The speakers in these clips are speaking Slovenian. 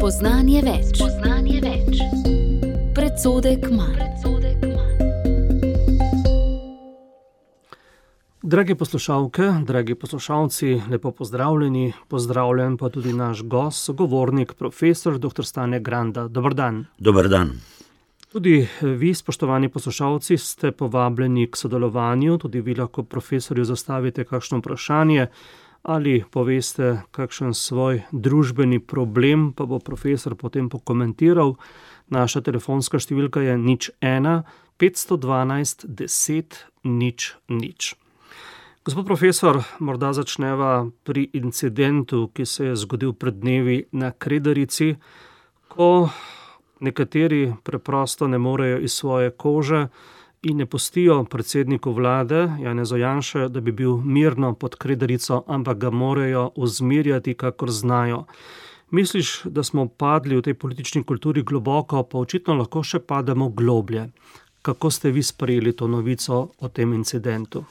Spoznanje več. Predsodek manj. Drage poslušalke, dragi poslušalci, lepo pozdravljeni. Pozdravljen pa tudi naš gost, sogovornik, profesor dr. Stane Granda. Dober dan. Dober dan. Tudi vi, spoštovani poslušalci, ste povabljeni k sodelovanju. Tudi vi lahko profesorju zastavite kakšno vprašanje ali poveste kakšen svoj družbeni problem, pa bo profesor potem pokomentiral. Naša telefonska številka je 01 512 10 00. Gospod profesor, morda začneva pri incidentu, ki se je zgodil pred dnevi na Kredarici, ko nekateri preprosto ne morejo iz svoje kože in ne pustijo predsedniku vlade, Janezu Janše, da bi bil mirno pod Kredarico, ampak ga morajo uzmirjati, kakor znajo. Misliš, da smo padli v tej politični kulturi globoko, pa očitno lahko še pademo globlje. Kako ste vi sprejeli to novico o tem incidentu?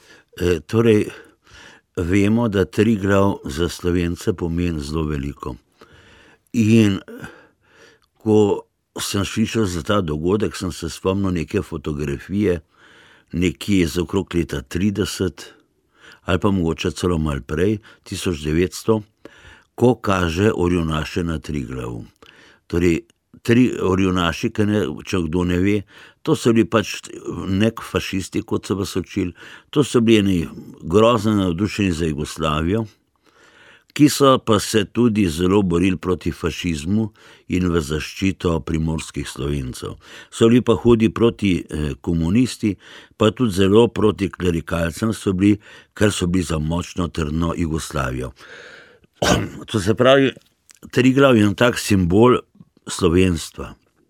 Vemo, da Triglav za Slovence pomeni zelo veliko. In ko sem slišal za ta dogodek, sem se spomnil neke fotografije, nekje z okrog leta 30, ali pa mogoče celo malo prej, 1900, ko kaže orjunaše na Triglavu. Tri orjunaši, če kdo ne ve, to so bili pač nek fašisti, kot so vas učili, to so bili eni grozno navdušeni za Jugoslavijo, ki so pa se tudi zelo borili proti fašizmu in v zaščito primorskih Slovencev. So bili pa hudi proti komunisti, pa tudi zelo proti klerikalcem so bili, ker so bili za močno trdno Jugoslavijo. To se pravi, Triglav je tak simbol slovenstva,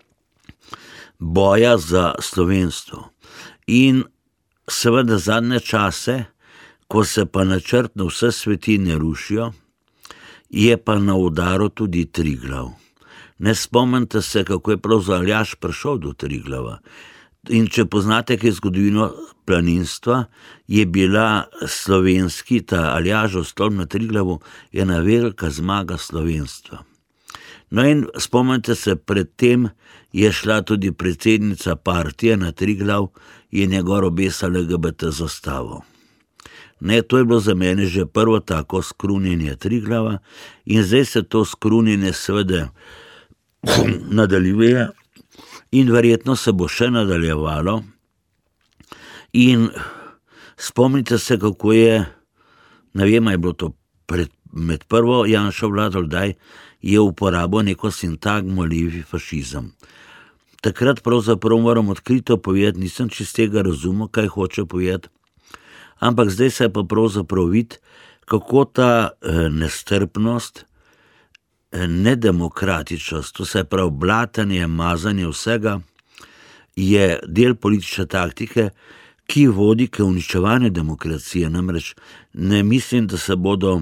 boja za slovenstvo. In seveda zadnje čase, ko se pa načrtno vse svetine rušijo, je pa na udaru tudi Triglav. Ne spomnite se, kako je pravzaprav Aljaž prišel do Triglava. In če poznate kaj zgodovino planinstva, je bila slovenski, ta Aljažov stolp na Triglavu, ena velika zmaga slovenstva. No in spomnite se, predtem je šla tudi predsednica partije na Triglav in je gor obesala LGBT zastavo. Ne, to je bilo za mene že prvo tako skrunjenje Triglava in zdaj se to skrunjenje seveda nadaljuje in verjetno se bo še nadaljevalo. In spomnite se, kako je, ne vem, je bilo to med prvo Janšo vlado, daj, je uporabil neko sintagmo levi fašizem. Takrat pravzaprav moram odkrito povedati, nisem čistega razumel, kaj hoče povedati, ampak zdaj se pa pravzaprav vidi, kako ta nestrpnost, nedemokratičnost, to se pravi blatanje, mazanje vsega, je del politične taktike, ki vodi k uničevanju demokracije. Namreč ne mislim, da se bodo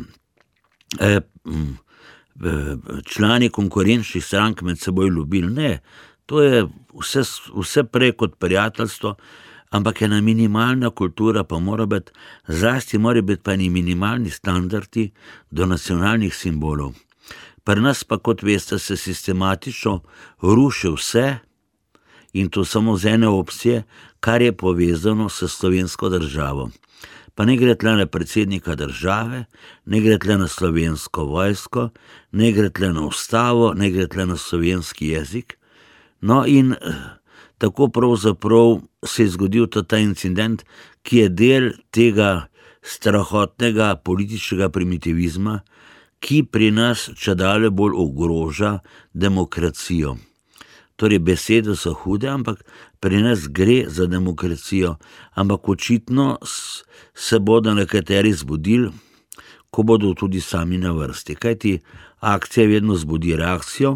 člani konkurenčnih strank med seboj ljubili. Ne, to je vse prej kot prijateljstvo, ampak ena minimalna kultura pa mora biti, zlasti mora biti pa eni minimalni standardi do nacionalnih simbolov. Pri nas pa, kot veste, se sistematično ruši vse in to samo z ene opcije, kar je povezano s slovensko državo. Pa ne gre tle na predsednika države, ne gre tle na slovensko vojsko, ne gre tle na ustavo, ne gre tle na slovenski jezik. No in tako pravzaprav se je zgodil ta incident, ki je del tega strahotnega političnega primitivizma, ki pri nas čedalje bolj ogroža demokracijo. Torej, besede so hude, ampak pri nas gre za demokracijo, ampak očitno se bodo nekateri zbudili, ko bodo tudi sami na vrsti. Kajti akcija vedno zbudi reakcijo.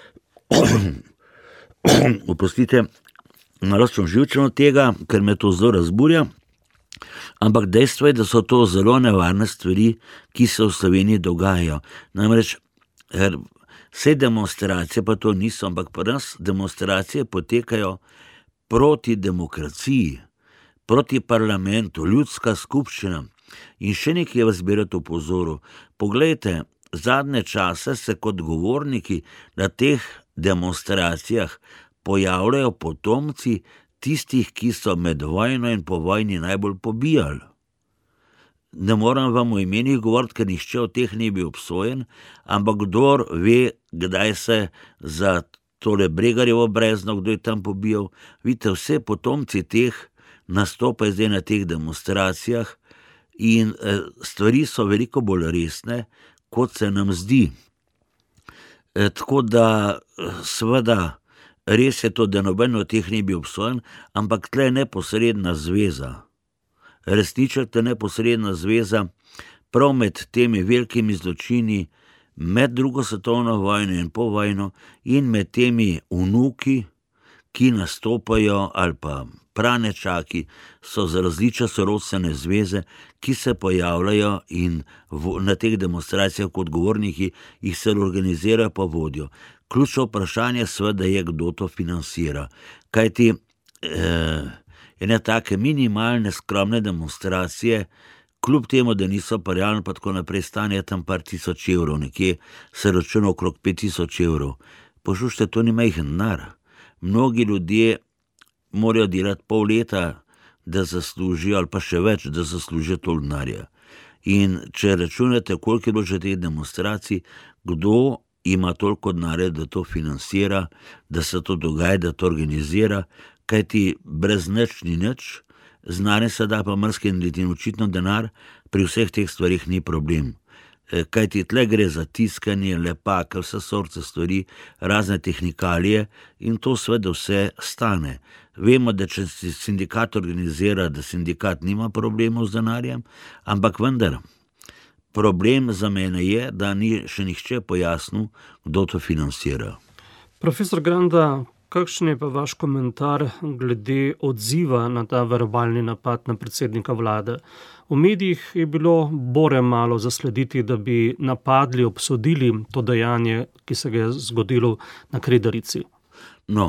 Oprostite, malo sem živčen od tega, ker me to zelo razburja, ampak dejstvo je, da so to zelo nevarne stvari, ki se v Sloveniji dogajajo. Namreč, vse demonstracije pa to niso, ampak pri nas demonstracije potekajo proti demokraciji, proti parlamentu, ljudska skupščina. In še nekaj vas bi rad opozoril. Poglejte, zadnje čase se kot govorniki na teh demonstracijah pojavljajo potomci tistih, ki so med vojno in po vojni najbolj pobijali. Ne moram vam o imenih govoriti, ker nihče od teh ni bil obsojen, ampak kdor ve, kdaj se za tole Bregarjevo brezno, kdo je tam pobijal, vidite, vse potomci teh nastopajo zdaj na teh demonstracijah in stvari so veliko bolj resne, kot se nam zdi. Tako da, seveda, res je to, da noben od teh ni bil obsojen, ampak tle je neposredna zveza. Resnično je neposredna zveza prav med temi velikimi zločini, med drugo svetovno vojno in po vojno in med temi vnuki, ki nastopajo, ali pa pranečaki, so za različne sorodstvene zveze, ki se pojavljajo in na teh demonstracijah kot govorniki jih se organizirajo pa vodijo. Ključno vprašanje seveda je, kdo to financira. Kajti ene take minimalne, skromne demonstracije, kljub temu, da niso pa realno pa tako naprej, stane tam par tisoč evrov, nekje se računa okrog 5000 evrov. Poslušajte, to ni majhen denar. Mnogi ljudje morajo delati pol leta, da zaslužijo, ali pa še več, da zaslužijo toliko denarja. In če računate, koliko je bilo že teh demonstracij, kdo ima toliko denarja, da to financira, da se to dogaja, da to organizira, kajti brez nič ni nič, znanje se da pa marsikaj narediti in očitno denar pri vseh teh stvarih ni problem. Kajti tle gre za tiskanje, lepake, vse sorte stvari, razne tehnikalije in to seveda vse stane. Vemo, da če sindikat organizira, da sindikat nima problemov z denarjem, ampak vendar, problem za mene je, da ni še nihče pojasnil, kdo to financira. Profesor Granda, kakšen je pa vaš komentar glede odziva na ta verbalni napad na predsednika vlade? V medijih je bilo bore malo zaslediti, da bi napadli, obsodili to dejanje, ki se ga je zgodilo na Kredarici. No,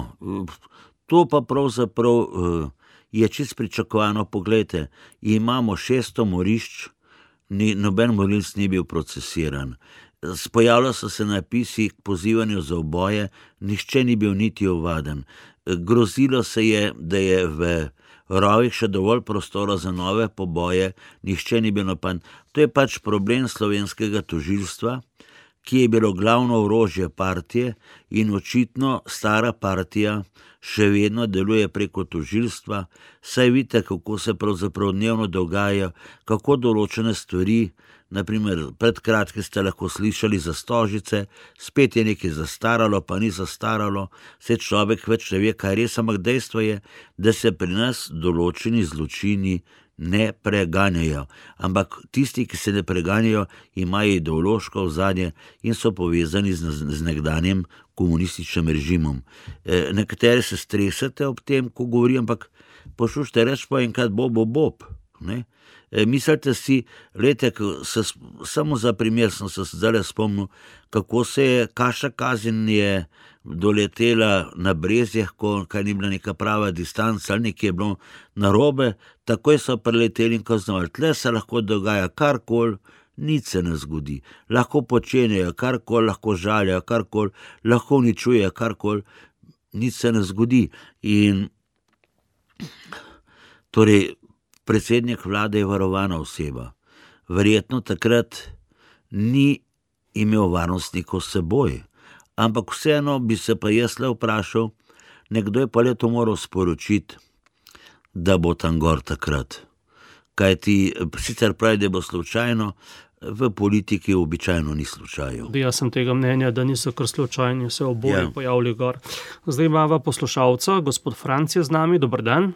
to pa pravzaprav je čisto pričakovano. Poglejte, imamo 600 morišč, noben morilc ni bil procesiran. Pojavljajo so se napisi k pozivanju za uboje, nihče ni bil niti ovaden. Grozilo se je, da je v rovih še dovolj prostora za nove poboje, nihče ni bil napaden. To je pač problem slovenskega tožilstva, ki je bilo glavno orožje partije in očitno stara partija še vedno deluje preko tožilstva, saj vidite, kako se pravzaprav dnevno dogaja, kako določene stvari, naprimer pred kratkim ste lahko slišali za Stožice, spet je nekaj zastaralo, pa ni zastaralo, se človek več ne ve, kaj res, ampak dejstvo je, da se pri nas določeni zločini ne preganjajo, ampak tisti, ki se ne preganjajo, imajo ideološko ozadje in so povezani z nekdanjem komunističnim režimom. Nekateri se stresate ob tem, ko govorim, ampak poslušajte, reč pa enkrat bob, ne? Mislite si, lejte, samo za primer sem se zdaj spomnil, kako se je Kaša Kazin je doletela na Brezjah, kaj ni bila neka prava distanca, ali nekje je bilo narobe, takoj so preleteli in kaznovali. Tle se lahko dogaja karkoli, nič se ne zgodi. Lahko počenjajo karkoli, lahko žaljajo karkoli, lahko uničujejo karkoli, nič se ne zgodi. In torej, predsednik vlade je varovana oseba. Verjetno takrat ni imel varnostnikov s seboj, ampak vseeno bi se pa jaz le vprašal, nekdo je pa le to moral sporočiti, da bo tam gor takrat. Kajti sicer pravi, da bo slučajno, v politiki običajno ni slučajev. Jaz sem tega mnenja, da niso kar slučajni se oboje pojavili gor. Zdaj imava poslušalca, gospod Franc je z nami, dober dan.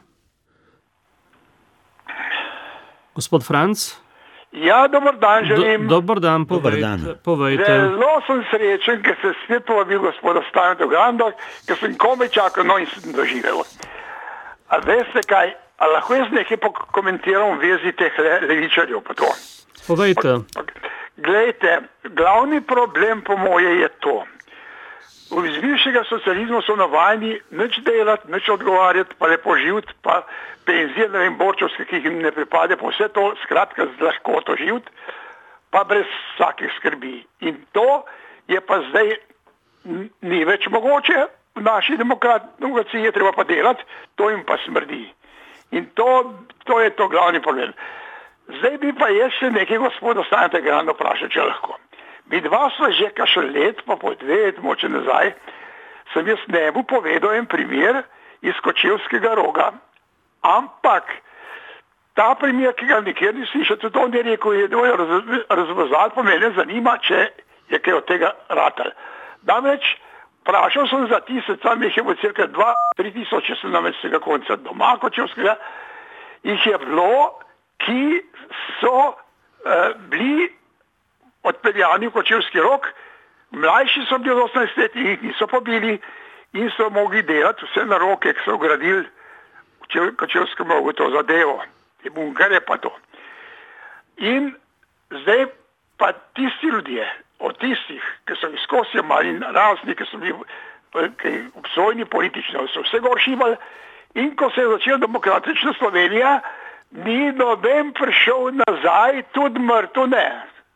Gospod Franc? Ja, dober dan želim. Dober dan, povejte. Zelo sem srečen, ker se spet povabil gospoda Staneta Granda, ker sem komaj čakal, no in sem doživel. A veste kaj, a lahko jaz nekaj pokomentiram v vezi teh levičarjev pa to? Povejte. Glejte, glavni problem po moje je to. Iz bivšega socializma so navajeni nič delati, nič odgovarjati, pa lepo živeti, pa penzije, ne vem, borčovske, ki jim ne pripade, pa vse to, skratka, lahko to živeti. pa brez vsakih skrbi. In to je pa zdaj ni več mogoče, v naši demokraciji je treba pa delati, to jim pa smrdi. In to je to glavni problem. Zdaj bi pa jaz še nekaj gospoda Staneta Granda vprašal, če lahko. Mi dva sva že kakšen let, pa po 2 let moče nazaj, sem jaz njemu povedal en primer iz Kočevskega Roga, ampak ta primer, ki ga nikjer ni slišal, tudi on je rekel, je razvozal, pa mene zanima, če je kaj od tega ratal. Namreč, vprašal sem za tisec, tam jih je bilo cirka 2-3 tisoč, če sem namreč vsega konca doma Kočevskega, jih je bilo, ki so bili odpeljani v Kočevski Rog, mlajši so bili 18 let, jih niso pobili in so mogli delati vse na roke, ki so gradili v Kočevskem Rogu to zadevo, te bunkere pa to. In zdaj pa tisti ljudje, od tistih, ki so izkosi mali razni, ki so bili obsojeni politično, so vse gor šibali, in ko se je začela demokratična Slovenija, ni noben prišel nazaj, tudi mrtev ne.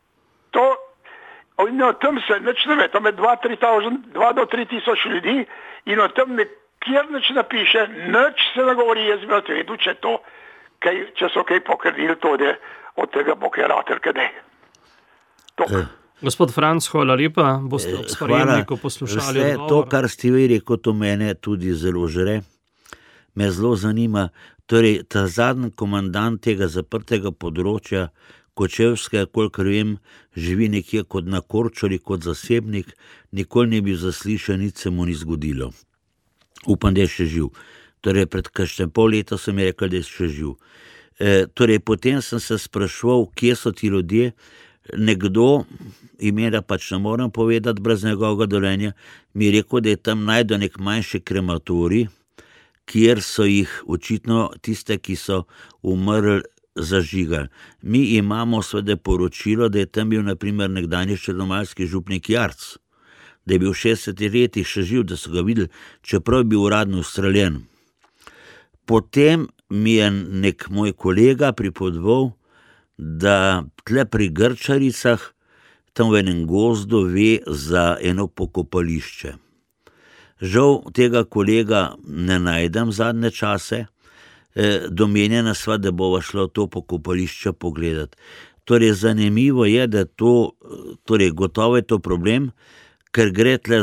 In o tem se nič ne ve, tam je 2 do 3 tisoč ljudi in o tem nikjer nič napiše, nič se ne govori, jaz bi vedel, če so kaj pokrdili to, da od tega bo kaj rater, kaj ne. Gospod Franc, hvala lepa, boste ob sprejemniku poslušali odgovor. Vse to, kar ste vi rekel, to mene tudi zelo žre. Me zelo zanima, torej ta zadnji komandant tega zaprtega področja Kočevskega, kolikor vem, živi nekje kot na Korčuli, kot zasebnik, nikoli ne bi zaslišal, nič se mu ni zgodilo. Upam, da je še živ. Torej, pred kakšnem pol leta sem mi rekel, da je še živ. Torej, potem sem se spraševal, kje so ti ljudje. Nekdo, imena pač ne moram povedati brez njegovega dovoljenja, mi je rekel, da je tam najdel nek manjši krematorij, kjer so jih očitno tiste, ki so umrli, zažigali. Mi imamo seveda poročilo, da je tam bil na primer nekdanji črnomaljski župnik Jarc, da je bil v 60 letih še živ, da so ga videli, čeprav je bil uradno ustreljen. Potem mi je nek moj kolega pripovedoval, da tle pri Grčaricah, tam v enem gozdu ve za eno pokopališče. Žal tega kolega ne najdem zadnje čase, domenjena sva, da bova šla to pokopališče pogledati. Torej, zanimivo je, da torej, gotovo je to problem, ker gre tle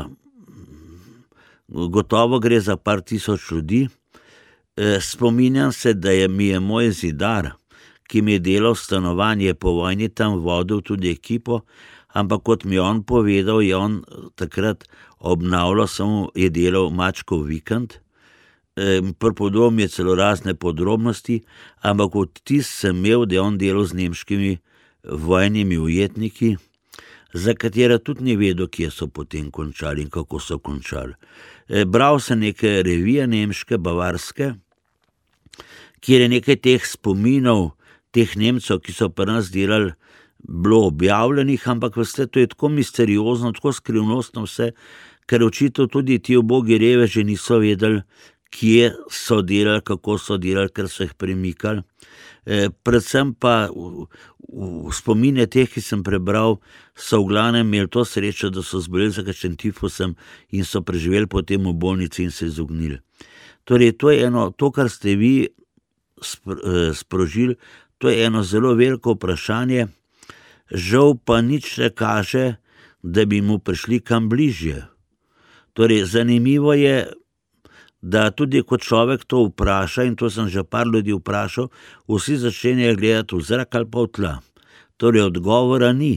gotovo gre za par tisoč ljudi. Spominjam se, da mi je moj zidar, ki mi je delal stanovanje po vojni, tam vodil tudi ekipo, ampak kot mi je on povedal, je on takrat obnavljal, samo je delal Mačkov vikend, pripovedoval mi je celo razne podrobnosti, ampak odtis sem imel, da je on delal z nemškimi vojnimi ujetniki, za katera tudi ni vedel, kje so potem končali in kako so končali. Bral sem neke revije nemške, bavarske, kjer je nekaj teh spominov, teh Nemcev, ki so pri nas delali, bilo objavljenih, ampak vse to je tako misteriozno, tako skrivnostno vse, ker očitno tudi ti ubogi reveži niso vedeli, kje so delali, kako so delali, ker so jih premikali. Predvsem pa v spomine teh, ki sem prebral, so v glavnem imeli to srečo, da so zboleli za kakšen tifusem in so preživeli potem v bolnici in se izognili. Torej, to je eno, to, kar ste vi sprožili, to je eno zelo veliko vprašanje, žal pa nič ne kaže, da bi mu prišli kam bližje. Torej, zanimivo je, da tudi ko človek to vpraša, in to sem že par ljudi vprašal, vsi začenjajo gledati v zrak ali pa v tla. Torej, odgovora ni.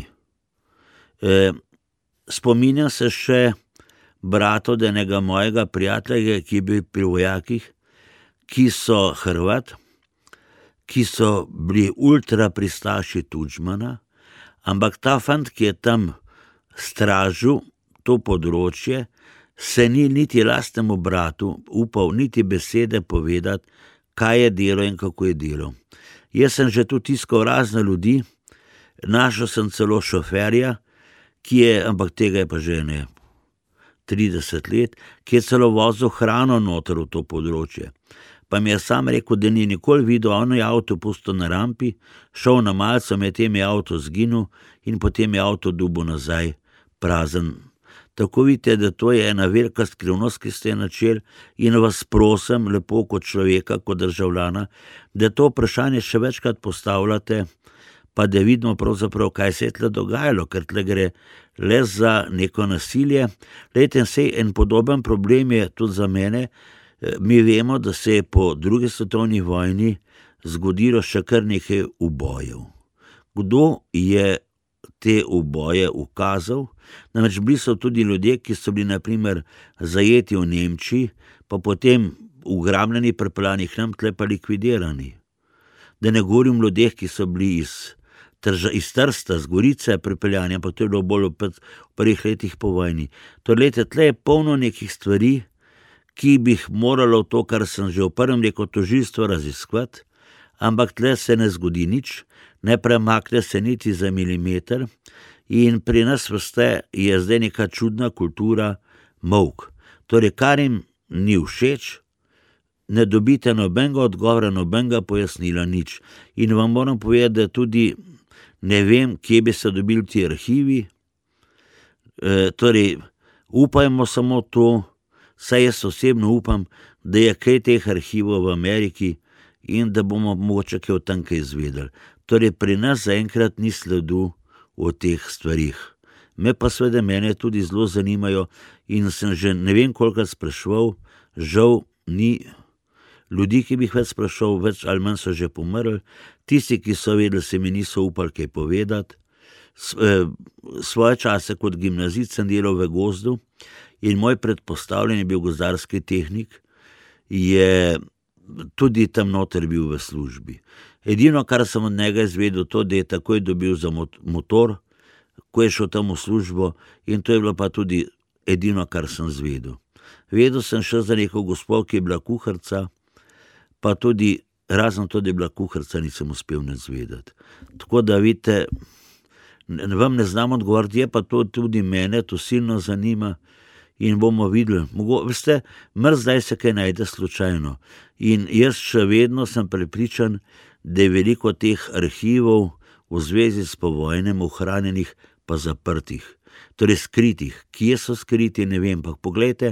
Spominjam se še bratov enega mojega prijatelja, ki je bil pri vojakih, ki so Hrvat, ki so bili ultra pristaši Tudžmana, ampak ta fant, ki je tam stražil to področje, se ni niti lastnemu bratu upal niti besede povedati, kaj je delo in kako je delo. Jaz sem že tu tiskal razne ljudi, našel sem celo šoferja, ki je, ampak tega je pa že 30 let, ki je celo vozil hrano noter v to področje. pa mi je sam rekel, da ni nikoli videl, on je avto pustil na rampi, šel na malco, medtem je avto zginil in potem je avto dubo nazaj prazen. Tako vidite, da to je ena velika skrivnost, ki ste načeli in vas prosim, lepo kot človeka, kot državljana, da to vprašanje še večkrat postavljate, pa da vidimo pravzaprav, kaj se je tle dogajalo, ker tle gre le za neko nasilje. Lejte, sej en podoben problem je tudi za mene. Mi vemo, da se je po drugi svetovni vojni zgodilo še kar nekaj ubojev. Kdo je te uboje ukazal? Namreč bili so tudi ljudje, ki so bili naprimer zajeti v Nemčiji, pa potem ugrabljeni, prepeljani k nam, tle pa likvidirani. Da ne govorim o ljudeh, ki so bili iz Trsta, z Gorice prepeljani, ampak to je bilo bolj v prvih letih po vojni. Torej, tle je polno nekih stvari, ki bi jih moralo to, kar sem že v prvem rekel, tožilstvo raziskovati, ampak tle se ne zgodi nič, ne premakne se niti za milimeter in pri nas, veste, je zdaj neka čudna kultura molk. Torej, kar jim ni všeč, ne dobite nobenega odgovora, nobenega pojasnila, nič. In vam moram povedati, da tudi ne vem, kje bi se dobili ti arhivi. Torej, upajmo samo to, saj jaz osebno upam, da je kaj teh arhivov v Ameriki in da bomo mogoče kaj o tem kaj izvedeli. Torej, pri nas zaenkrat ni sledu o teh stvarih. Me pa seveda mene tudi zelo zanimajo in sem že ne vem kolikokrat spraševal, žal ni ljudi, ki bi jih več spraševal, več ali manj so že pomrli, tisti, ki so vedeli, se mi niso upali kaj povedati. Svoje čase kot gimnazist sem delal v gozdu in moj predpostavljen je bil gozdarski tehnik, je tudi tam noter bil v službi. Edino, kar sem od njega izvedel, to, da je takoj dobil za motor, ko je šel tam v službo, in to je bilo pa tudi edino, kar sem izvedel. Vedel sem še za neko gospod, ki je bila kuharica, pa tudi razen to, da je bila kuharica, nisem uspel nič zvedeti. Tako da vidite, vam ne znam odgovoriti, je pa to tudi mene, to silno zanima in bomo videli. Veste, zdaj se kaj najde slučajno in jaz še vedno sem prepričan, da je veliko teh arhivov v zvezi s povojnem ohranjenih pa zaprtih, torej skritih. Kje so skriti, ne vem, pa poglejte,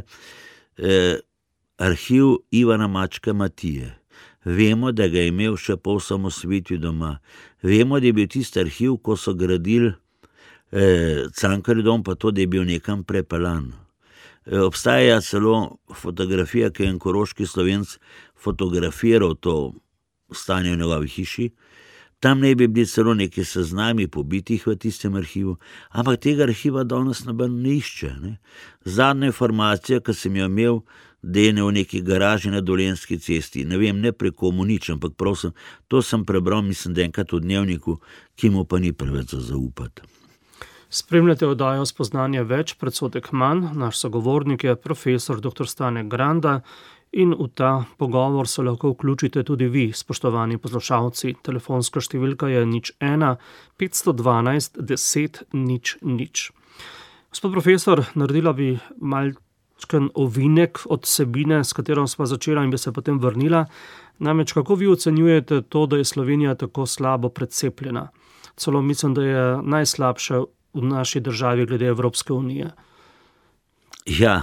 arhiv Ivana Mačka Matije. Vemo, da ga je imel še po osamosvojitvi doma. Vemo, da je bil tisti arhiv, ko so gradili Cankarjev dom, pa to, da je bil nekam prepeljan. Obstaja celo fotografija, ki je en koroški Slovenc fotografiral to stanje v njegovi hiši. Tam ne bi bili celo neki seznami pobitih v tistem arhivu, ampak tega arhiva danes noben ne išče. Zadnja informacija, ki sem jo imel, da je v neki garaži na Dolenjski cesti, ne vem, ne prek komu nič, ampak prosim, to sem prebral, mislim, da enkrat v Dnevniku, ki mu pa ni preveč za zaupati. Spremljate oddajo Spoznanje več, predsodek manj. Naš sogovornik je profesor dr. Stane Granda in v ta pogovor se lahko vključite tudi vi, spoštovani poslušalci. Telefonska številka je 01 512 10 00. Gospod profesor, naredila bi malčken ovinek od vsebine, s katero sva začela in bi se potem vrnila. Namreč, kako vi ocenjujete to, da je Slovenija tako slabo precepljena? Celo mislim, da je najslabša v naši državi glede Evropske unije. Ja,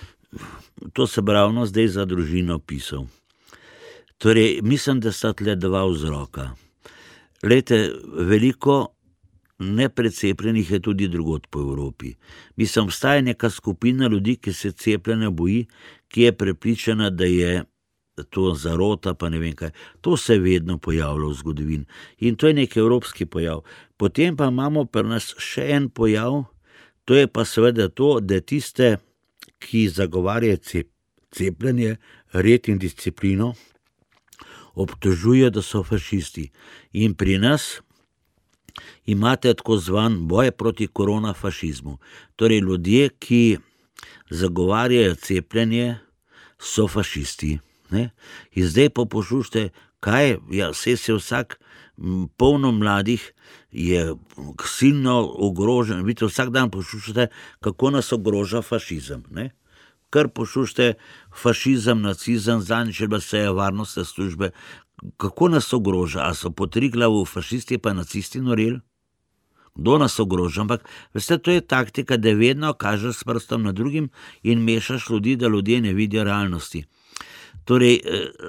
to sem ravno zdaj za družino pisal. Torej, mislim, da sta tle dva vzroka. Glejte, veliko neprecepljenih je tudi drugod po Evropi. Mislim, obstaja neka skupina ljudi, ki se cepljenja boji, ki je prepričana, da je to zarota, pa ne vem kaj. To se je vedno pojavilo v zgodovini. In to je nek evropski pojav. Potem pa imamo pri nas še en pojav, to je pa seveda to, da tiste, ki zagovarjajo cepljenje, red in disciplino, obtožujejo, da so fašisti. In pri nas imate tako zvan boj proti koronafašizmu. Torej, ljudje, ki zagovarjajo cepljenje, so fašisti. In zdaj pa poslušajte, kaj, se vsak, polno mladih je silno ogrožen. Vidite, vsak dan poslušate, kako nas ogroža fašizem. kar pošušte fašizem, nacizem, zadnjič je bila seja varnostne službe. Kako nas ogroža? A so po Triglavu fašisti pa nacisti noreli? Kdo nas ogroža? Ampak, veste, to je taktika, da vedno kažeš s prstom na drugim in mešaš ljudi, da ljudje ne vidijo realnosti. Torej,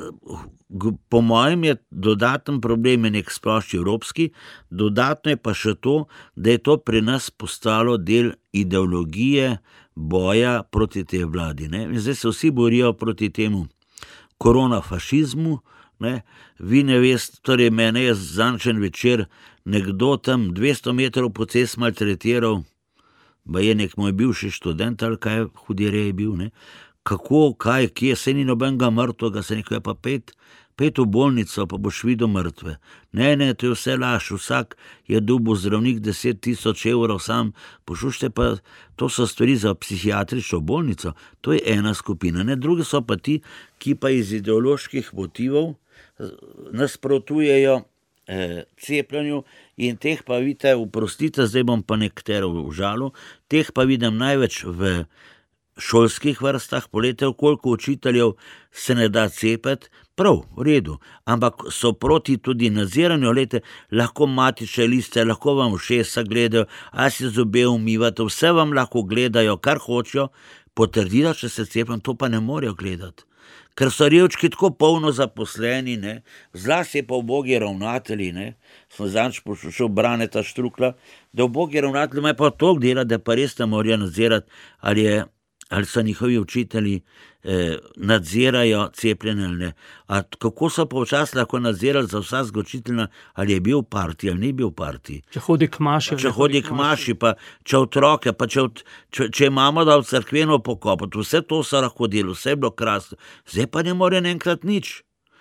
po mojem je dodaten problem je nek splošni evropski, dodatno je pa še to, da je to pri nas postalo del ideologije boja proti tej vladi. Ne? Zdaj se vsi borijo proti temu koronafašizmu, ne? Vi ne veste, torej mene je zančen večer nekdo tam 200 metrov po cest maltretiral, ba je nek moj bivši študent ali kaj hudirje je bil, ne? Kako, kaj, kje, se ni nobenega mrtvega, se nekaj pa pet v bolnico, pa boš videl mrtve. Ne, to je vse laž, vsak je dobil zdravnik 10,000 evrov sam, pošušte pa, to so stvari za psihiatrično bolnico, to je ena skupina, ne, drugi so pa ti, ki pa iz ideoloških motivov nasprotujejo cepljenju in teh pa vidite, oprostite, zdaj bom pa nektero užalil, teh pa vidim največ v šolskih vrstah, polete, koliko učiteljev se ne da cepiti, prav, v redu, ampak so proti tudi nadziranju, lete, lahko matične liste, lahko vam ušesa gledajo, a si zobe umivate, vse vam lahko gledajo, kar hočejo, potrdila, če se cepijo, to pa ne morejo gledati. Ker so revčki tako polno zaposleni, ne, zlasti pa ubogi ravnatelji, ne, sem zadnjič poslušal Braneta Štrukla, da ubogi ravnatelji imajo pa toliko dela, da pa res ne morejo nadzirati, ali so njihovi učitelji nadzirajo cepljenje ali ne. A kako so pa včasih lahko nadzirali za vsakega učitelja, ali je bil v partiji ali ni bil v partiji. Če hodi k maši. Pa če otroke, pa če imamo da v cerkveno pokopati, vse to so lahko delo, vse je bilo krasno. Zdaj pa ne more enkrat nič.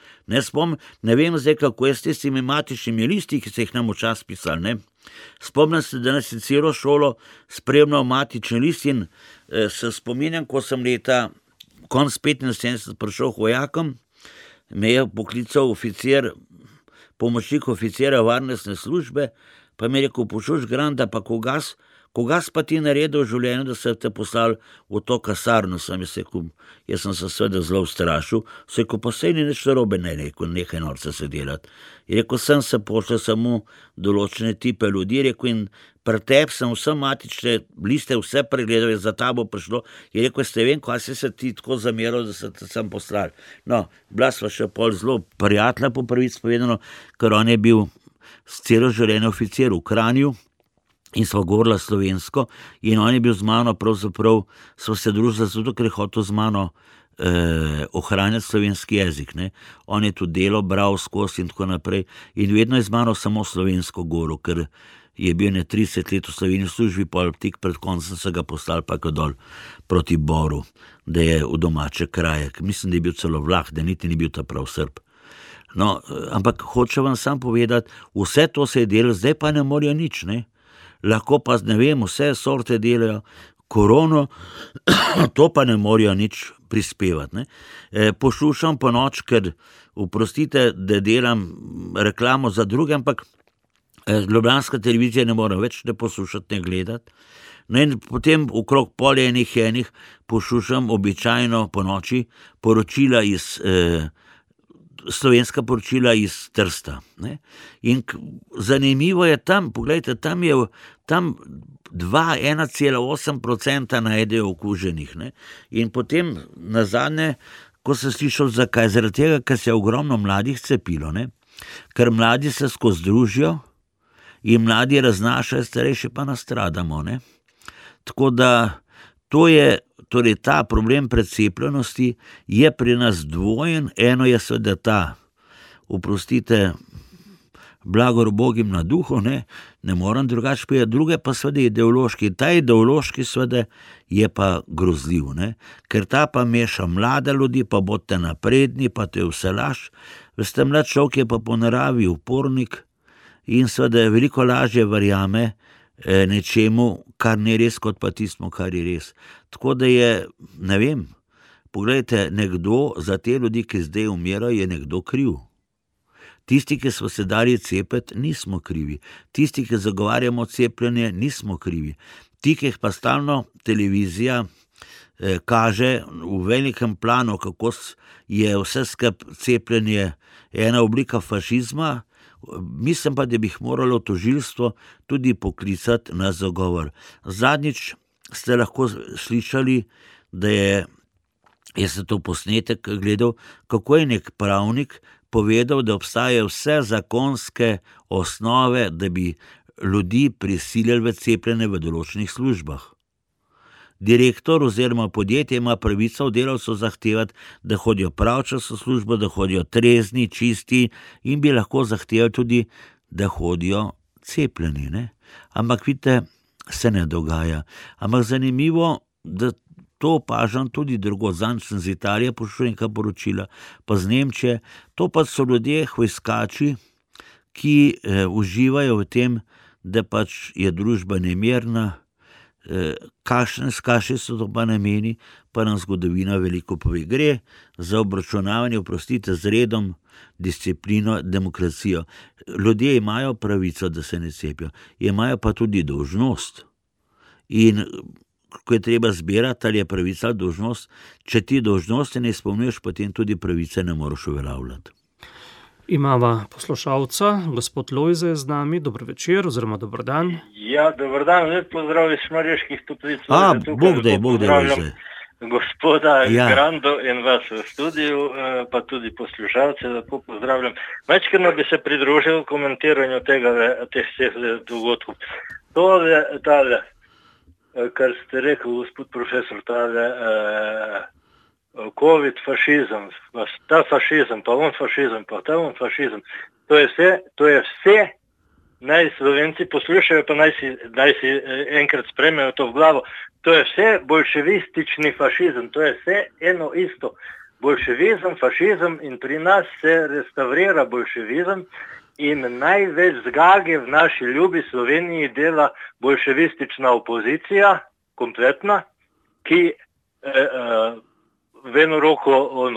Ne vem zdaj, kako je s tistimi matičnimi listi, ki se jih nam včasih pisali, ne. Spomnim se, da nas je celo šolo spremljal matični list in se spominjam, ko sem leta konec 75 prišel k vojakom, me je poklical oficir, pomočnik oficira varnostne službe, pa mi je rekel, počuš, Granda, pa koga pa ti naredil v življenju, da se te poslali v to kasarno, jaz sem se seveda zelo ustrašil, se rekel, pa sej ni nič narobe, nekaj norce se delati. Je rekel, sem se pošle samo določene tipe ljudi, rekel, in pretep sem vse matične liste, vse pregledal, je za tabo prišlo, je rekel, ste vem, kaj si se ti tako zameral, da se te sem poslal. No, bila sva še pol zelo prijatelja, po prvič povedano, ker on je bil celo življenje oficir v Kranju, in sva govorila slovensko, in on je bil z mano, pravzaprav sva se družila zato, ker je hotel z mano ohranjati slovenski jezik, ne. On je tudi delo bral skozi in tako naprej, in vedno je z mano samo slovensko govoril, ker je bil 30 let v Sloveniji v službi, pa tik pred koncem se ga poslal pa dol proti Boru, da je v domače kraje. Mislim, da je bil celo Vlah, da niti ni bil ta prav Srb. No, ampak hočem vam sam povedati, vse to se je delalo, zdaj pa ne morejo nič, ne. Lahko pa, ne vem, vse sorte delajo, korono, to pa ne morejo nič prispevati, ne. Poslušam po noč, ker, oprostite, da delam reklamo za druge, ampak ljubljanska televizija ne mora več ne poslušati, ne gledati. No in potem okrog pol enih poslušam običajno po noči poročila slovenska poročila iz Trsta. Ne? In zanimivo je tam, poglejte, tam 1,8% najdejo okuženih. Ne? In potem nazadnje, ko sem slišal zakaj, zaradi tega, ker se je ogromno mladih cepilo, ne? Ker mladi se skozi družijo in mladi raznašajo, starejši pa nastradamo. Ne? Tako da to je, torej ta problem precepljenosti je pri nas dvojen. Eno je seveda ta, oprostite, blagor Bogim na duhu, ne moram drugače povedati, druge pa seveda ideološki. Ta ideološki seveda je pa grozljiv, ne? Ker ta pa meša mlade ljudi, pa bodite napredni, pa to je vse laž. Veste, mlad človek je pa po naravi upornik in seveda veliko lažje verjame nečemu, kar ni res, kot pa tistmu, kar je res. Tako da je, ne vem, poglejte, nekdo za te ljudi, ki zdaj umirajo, je nekdo kriv. Tisti, ki smo se dali cepiti, nismo krivi. Tisti, ki zagovarjamo cepljenje, nismo krivi. Ti, ki jih pa stalno televizija kaže v velikem planu, kako je vse skupaj cepljenje ena oblika fašizma. Mislim pa, da bi jih moralo tožilstvo tudi poklicati na zagovor. Zadnjič ste lahko slišali, da jaz sem to posnetek gledal, kako je nek pravnik povedal, da obstajajo vse zakonske osnove, da bi ljudi prisilili v cepljenje v določenih službah. Direktor oziroma podjetje ima pravico od delavcev zahtevati, da hodijo pravčas v službo, da hodijo trezni, čisti in bi lahko zahtevali tudi, da hodijo cepljeni. Ne? Ampak vidite, se ne dogaja. Ampak zanimivo, da to opažam tudi drugo. Zadnjič sem z Italije pošel nekaj poročila, pa z Nemčije. To pa so ljudje hujskači, ki uživajo v tem, da pač je družba nemirna. Kakšni so to pa nameni, pa nam zgodovina veliko pove. Gre za obračunavanje, oprostite, z redom, disciplino, demokracijo. Ljudje imajo pravico, da se ne cepijo, imajo pa tudi dolžnost. In ko je treba zbirati, ali je pravica ali dolžnost, če ti dolžnosti ne izpolnjuješ, potem tudi pravice ne moreš uveljavljati. Imava poslušalca, gospod Lojze je z nami, dober večer oziroma dober dan. Ja, dober dan, lep pozdrav iz Šmarjeških Toplic. Bog daj, Lojze. Gospoda Grando in vas v studiju, pa tudi poslušalce, lepo pozdravljam. Večkrat bi se pridružil komentiranju teh vseh dogodkov. Tale, kar ste rekel, gospod profesor, tale COVID fašizem, ta fašizem, pa on fašizem, pa ta on fašizem. To je vse, naj Slovenci poslušajo, pa naj si enkrat sprejmejo to v glavo. To je vse bolševistični fašizem, to je vse eno isto. Bolševizem, fašizem in pri nas se restaurira bolševizem in največ zgage v naši ljubi Sloveniji dela bolševistična opozicija, kompletna, ki v eno roko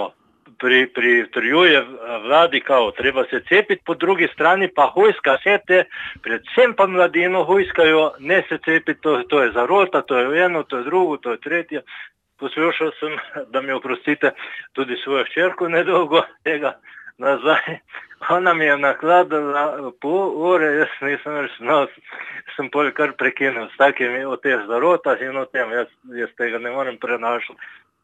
pritrjuje vladi, kao treba se cepiti, po drugi strani pa hujska vse te, predvsem pa mladino hujskajo, ne se cepiti, to je zarota, to je eno, to je drugo, to je tretje. Poslušal sem, da mi oprostite, tudi svojo hčerko nedolgo tega nazaj. Ona mi je nakladala pol ure, jaz nisem več, sem pol kar prekinil s takimi o teh zarotah in o tem, jaz tega ne morem prenašati.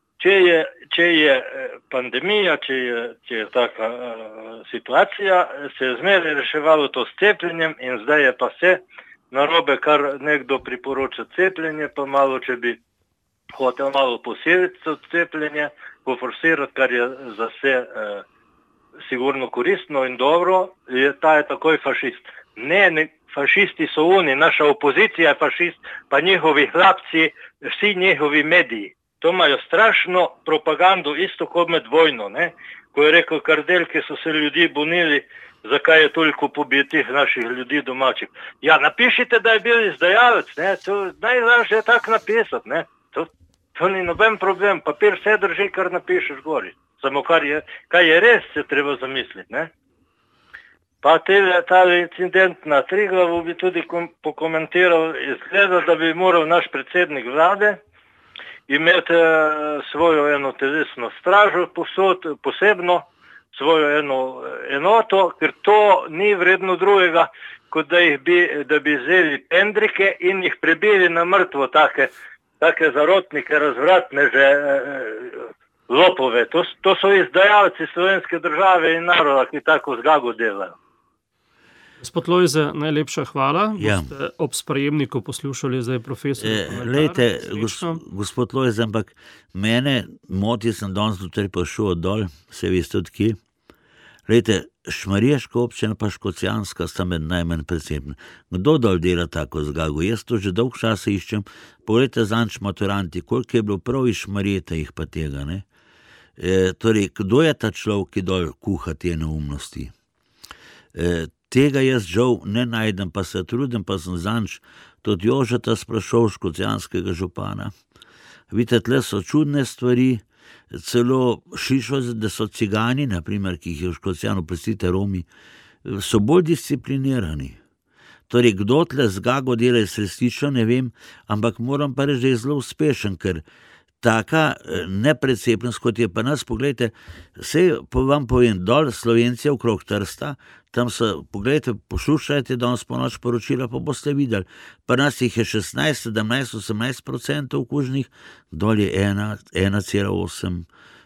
Če je pandemija, če je taka situacija, se je zmeraj reševalo to s cepljenjem in zdaj je pa vse narobe, kar nekdo priporoča cepljenje, pa malo, če bi hotel malo posiliti to cepljenje, poforsirati, kar je za vse sigurno koristno in dobro, ta je takoj fašist. Ne, fašisti so oni, naša opozicija je fašist, pa njihovi hlapci, vsi njihovi mediji. To imajo strašno propagando, isto kot med vojno, ne? Ko je rekel Kardel, ki so se ljudi bunili, zakaj je toliko pobitih naših ljudi domačih. Ja, napišite, da je bil izdajalec, ne? To najlažje je tako napisati, ne? To ni noben problem, papir vse drži, kar napišeš gori. Samo kaj je res, se treba zamisliti, ne? Pa ta incident na Triglavu bi tudi pokomentiral, izgleda, da bi moral naš predsednik vlade imeti svojo eno telesno stražo posebno, svojo eno enoto, ker to ni vredno drugega, kot da bi vzeli pendrike in jih prebili na mrtvo, take zarotnike, razvratne že lopove. To so izdajalci slovenske države in naroda, ki tako zgago delajo. Gospod Lojze, najlepša hvala. Boste ob sprejemniku poslušali zdaj profesor. Lejte, gospod Lojze, ampak mene moti, sem danes tudi prišel dol, se veste od kje. Lejte, Šmarješka občina pa Škocjanska sta med najmanj presebna. Kdo dol dela tako zgago? Jaz to že dolg časa iščem. Poglejte zanč maturanti, koliko je bilo prav iz Šmarjeta jih pa tega, ne? Torej, kdo je ta človek, ki dol kuha te neumnosti? Tega jaz žal ne najdem, pa se trudim, pa sem zanč tudi Jožeta sprašal, škocjanskega župana. Vidite, tle so čudne stvari, celo šišo, da so cigani, naprimer, ki jih je v Škocjanu, prostite, Romi, so bolj disciplinirani. Torej, kdo tle zgago dela, resnično ne vem, ampak moram pa reči, da je zelo uspešen, ker taka neprecepljenost, kot je pa nas, poglejte, sej vam povem, dol Slovenci okrog Trsta, tam so, poglejte, poslušajte danes ponoč poročila, pa boste videli, pa nas jih je 16, 17, 18% okužnih, dol je 1,8,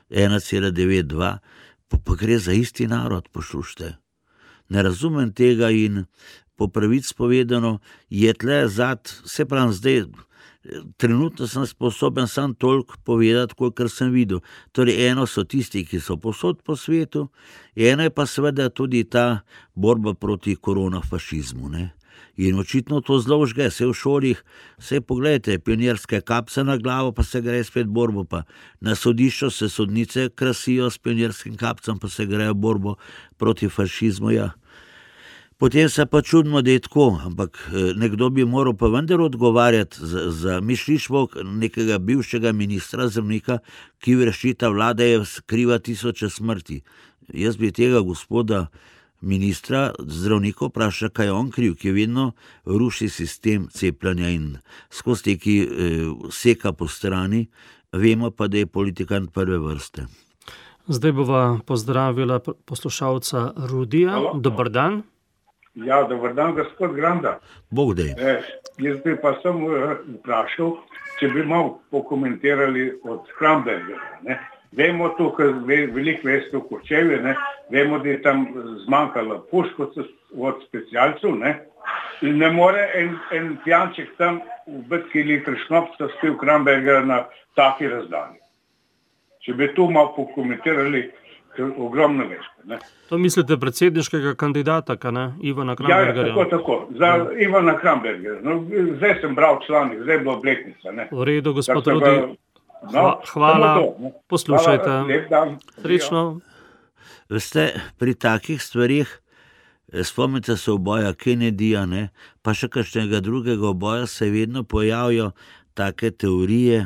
1,92, pa gre za isti narod, poslušajte. Ne razumem tega in po pravici povedano je tle se pravim zdaj, trenutno sem sposoben sam toliko povedati, kolikor sem videl. Torej, eno so tisti, ki so povsod po svetu, eno je pa seveda tudi ta borba proti koronafašizmu, ne. In očitno to zelo žge, se v šolih, se pogledajte, pionirske kapce na glavo, pa se gre spet borbo, pa na sodišču se sodnice krasijo s pionirskim kapcem, pa se grejo borbo proti fašizmu, ja. Potem se pa čudimo, da je tako, ampak nekdo bi moral pa vendar odgovarjati za mišljištvo nekega bivšega ministra, zdravnika, ki vršita vlada je kriva 1000 smrti. Jaz bi tega gospoda ministra, zdravnika vprašal, kaj je on kriv, ki vedno ruši sistem cepljenja in skozi te, ki seka po strani, vemo pa, da je politikant prve vrste. Zdaj bova pozdravila poslušalca Rudija. Dober dan. Ja, dober dan, gospod Granda. Bog daj. Jaz bi pa sem vprašal, če bi malo pokomentirali od Krambergerja, ne. Vemo tukaj, veliko veste v Kočevju, ne. Vemo, da je tam zmanjkalo puško od specialcev, ne. In ne more en pijanček tam v bitki litr šnopca spil Krambergerja na taki razdalji. Če bi tu malo pokomentirali, ogromno veste, ne. To mislite predsedniškega kandidata, ne? Ivana Krambergerja? Ja, tako. Za Ivana Krambergerja. No, zdaj sem bral članek, zdaj je bila obletnica, ne. V redu, gospod Rudi. Hvala. Poslušajte. Lep dan. Srečno. Veste, pri takih stvarih, spomnite se oboja Kennedyja, ne, pa še kakšnega drugega oboja se vedno pojavijo take teorije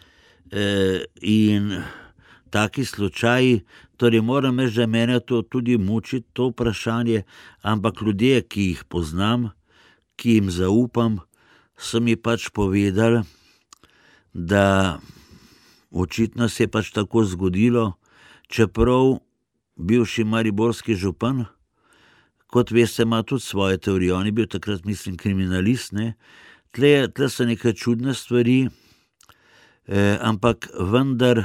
in taki slučaji, torej moram reči, da mene to tudi muči, to vprašanje, ampak ljudje, ki jih poznam, ki jim zaupam, so mi pač povedali, da očitno se je pač tako zgodilo, čeprav bivši mariborski župan, kot veste, ima tudi svoje teorije, on je bil takrat, mislim, kriminalist, ne, tle so neke čudne stvari, ampak vendar,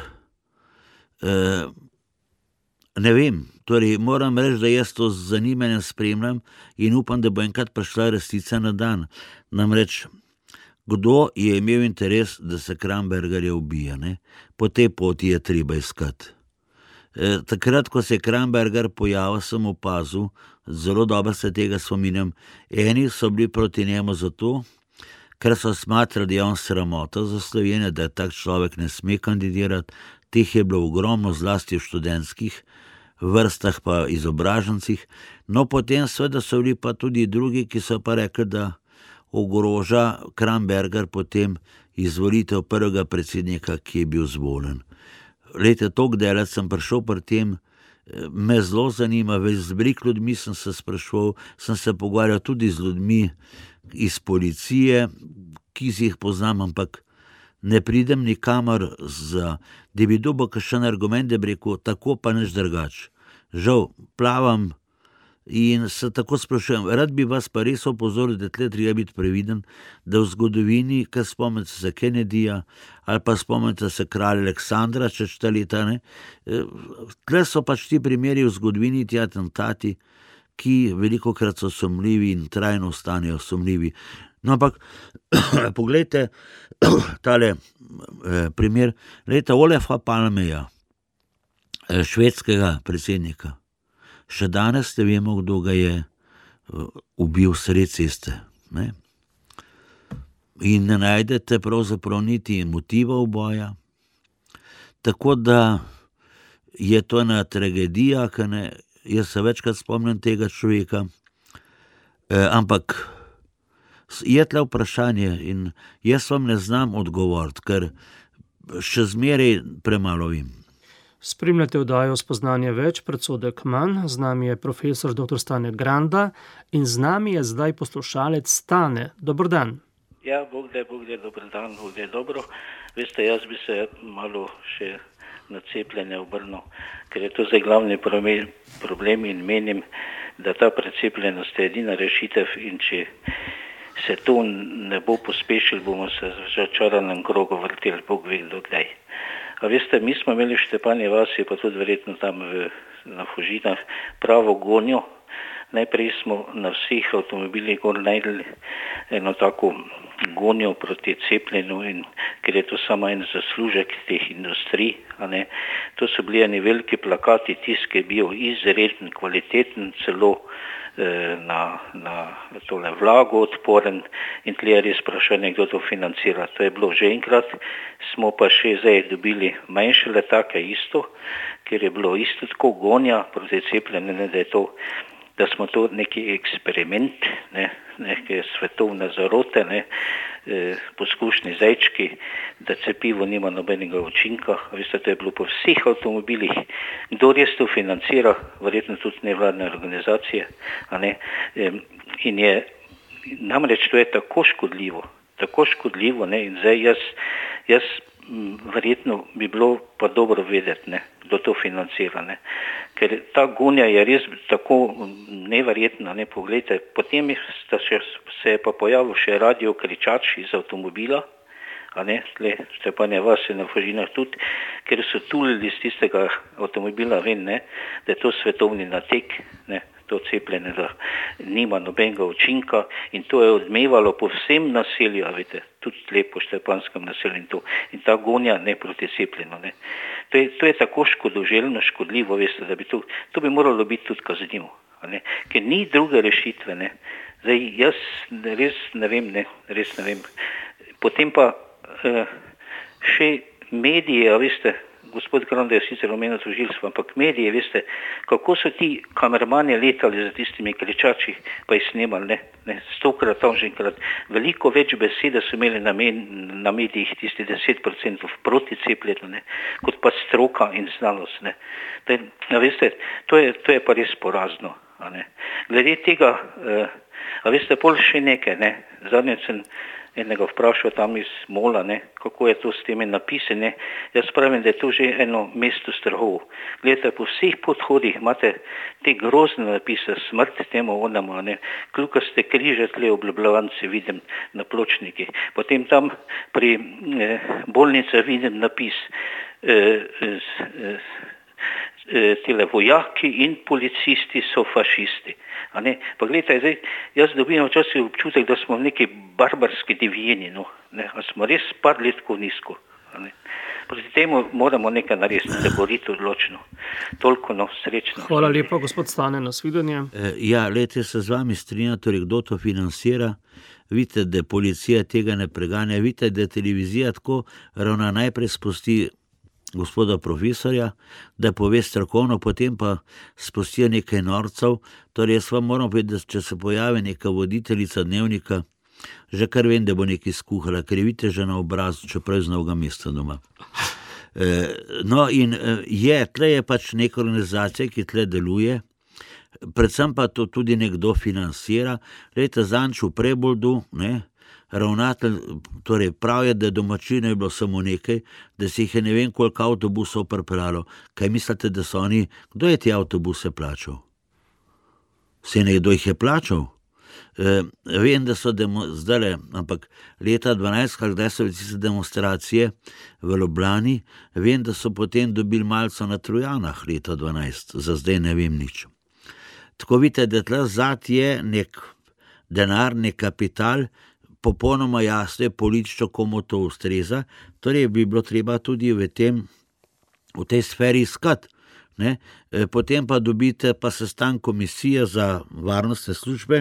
ne vem, torej moram reči, da jaz to z zanimanjem spremljam in upam, da bo enkrat prišla resnica na dan. Namreč, kdo je imel interes, da se Krambergerja ubija, ne? Po tej poti je treba iskati. Takrat, ko se je Kramberger pojavil, sem opazil, zelo dobro se tega spominjam, eni so bili proti njemu zato, ker so smatrali, da je on sramota za Slovenijo, da tak človek ne sme kandidirati. Teh je bilo ogromno, zlasti v študentskih vrstah pa izobražencih. No, potem seveda so bili pa tudi drugi, ki so pa rekli, da ogroža Kramberger potem izvolitev prvega predsednika, ki je bil zvoljen. Lejte, toliko delati sem prišel pri tem, me zelo zanima, z veliko ljudmi sem se spraševal, sem se pogovarjal tudi z ljudmi iz policije, ki si jih poznam, ampak ne pridem nikamor, da bi dobil kakšen argument, da bi rekel, tako pa nič drugače. Žal, plavam in se tako sprašujem, rad bi vas pa res opozoril, da tle treba biti previden, da v zgodovini, ker spomnite se Kennedyja ali pa spomnite se kralja Aleksandra, čez 4 leta, ne, tle so pač ti primeri v zgodovini, ti atentati, ki velikokrat so sumljivi in trajno ostanejo sumljivi. No, ampak, poglejte, tale primer, glejte, Olofa Palmeja, švedskega predsednika. Še danes ne vemo, kdo ga je ubil sred ceste, ne? In ne najdete pravzaprav niti motiva uboja. Tako da je to ena tragedija, jaz se večkrat spomnim tega človeka, ampak je tle vprašanje in jaz vam ne znam odgovoriti, ker še zmeraj premalo vem. Spremljate oddajo Spoznanje več, predsodek manj. Z nami je profesor dr. Stane Granda in z nami je zdaj poslušalec Stane. Dober dan. Ja, Bog da, dober dan, Bog da, dobro. Veste, jaz bi se malo še na cepljenje obrnil, ker je to zdaj glavni problem in menim, da ta precepljenost je edina rešitev in če se to ne bo pospešil, bomo se v začaranem krogu vrteli, Bog ve do kdaj. A veste, mi smo imeli v Štepanje vasi, pa tudi verjetno tam na Fužinah, pravo gonjo. Najprej smo na vseh avtomobilih gor najdeli eno tako gonjo proti cepljenju, in ker je to samo en zaslužek teh industrij, a ne. To so bili eni veliki plakati, tisk je bil izreden, kvaliteten, celo na tole vlago odporen, in tle je res vprašanje, kdo to financira. To je bilo že enkrat, smo pa še zdaj dobili manjše letake isto, ker je bilo isto tako gonja proti cepljenju, ne, da smo to neki eksperiment, ne, neke svetovne zarote, ne, poskušni zajčki, da cepivo nima nobenega učinka. Veste, to je bilo po vseh avtomobilih. Kdo res to financira, verjetno tudi nevladne organizacije, a ne, in je, namreč to je tako škodljivo, ne, in zdaj jaz verjetno bi bilo pa dobro vedeti, ne, kdo to financira, ne. Ker ta gonja je res tako neverjetna, ne, poglejte, potem se je pa pojavil še radio kričač iz avtomobila, a ne, Štepanje vasi na Fužinah tudi, ker so tulili z tistega avtomobila ven, ne, da je to svetovni natek, ne, to cepljenje, da nima nobenega učinka, in to je odmevalo po vsem naselju, a veste, tudi lepo štepanskem naselju in ta gonja ne proti cepljenju, ne. To je tako škodoželjno, škodljivo, veste, da bi to bi moralo biti tudi kaznivo, a ne, ker ni druge rešitve, ne. Zdaj, jaz res ne vem. Potem pa še medije, a veste, gospod Grande je sicer omenil tožilstvo, ampak medije, veste, kako so ti kamermani letali za tistimi kričači, pa jih snemali, ne, 100-krat, taženkrat, veliko več besede so imeli na medijih, tisti 10% proti cepljenju, ne, kot pa stroka in znanost, ne. Veste, to je pa res porazno, a ne. Glede tega, a veste, pol še nekaj, ne, zadnjič sem enega vprašal tam iz Mola, ne, kako je to s temi napisi, ne. Jaz pravim, da je to že eno mesto strahov. Gledajte, po vseh podhodih imate te grozne napise, smrt temu onemu, ne, kljukaste križe tle obljubljavance vidim na pločniki. Potem tam pri bolnici vidim napis tele vojaki in policisti so fašisti. A ne? Pa gledajte, zdaj, jaz dobim včasih občutek, da smo v neki barbarski divjini, no, ne, a smo res padli tako nizko. A ne? Proti temu moramo nekaj narediti, se boriti odločno. Toliko, no, srečno. Hvala lepa, gospod Stane, nasvidenje. Ja, lejte, se z vami strinjam, torej kdo to financira. Vidite, da policija tega ne preganja, vidite, da televizija tako ravno najprej spusti gospoda profesorja, da pove strokovno, potem pa spustijo nekaj norcev. Torej jaz vam moram povedati, da če se pojavi neka voditeljica dnevnika, že kar vem, da bo nekaj skuhala, ker vidite že na obrazu, čeprav iz Novega mesta doma. No in tle je pač neka organizacija, ki tle deluje, predvsem pa to tudi nekdo financira. Lejte, zanč v Preboldu, ne, ravnatelj, torej prav je, da domačino je bilo samo nekaj, da se jih je ne vem koliko avtobusov pripeljalo. Kaj mislite, da so oni, kdo je te avtobuse plačal? Se nekdo jih je plačal? Vem, da so zdaj, ampak leta 12, kdaj so tiste demonstracije v Ljubljani, vem, da so potem dobili malco na Trojanah leta 12, za zdaj ne vem nič. Tako vidite, da tle zad je nek denar, nek kapital, popolnoma jasno je politično, komu to ustreza, torej bi bilo treba tudi v tej sferi iskati. Ne? Potem pa dobite pa sestanek komisije za varnostne službe,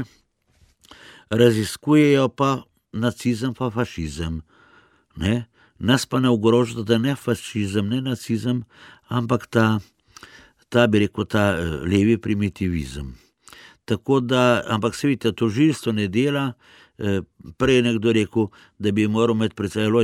raziskujejo pa nacizem pa fašizem. Ne? Nas pa ne ogroža, da ne fašizem, ne nacizem, ampak ta bi rekel, ta levi primitivizem. Tako da, ampak se vidite, tožilstvo ne dela. Prej je nekdo rekel, da bi moral imeti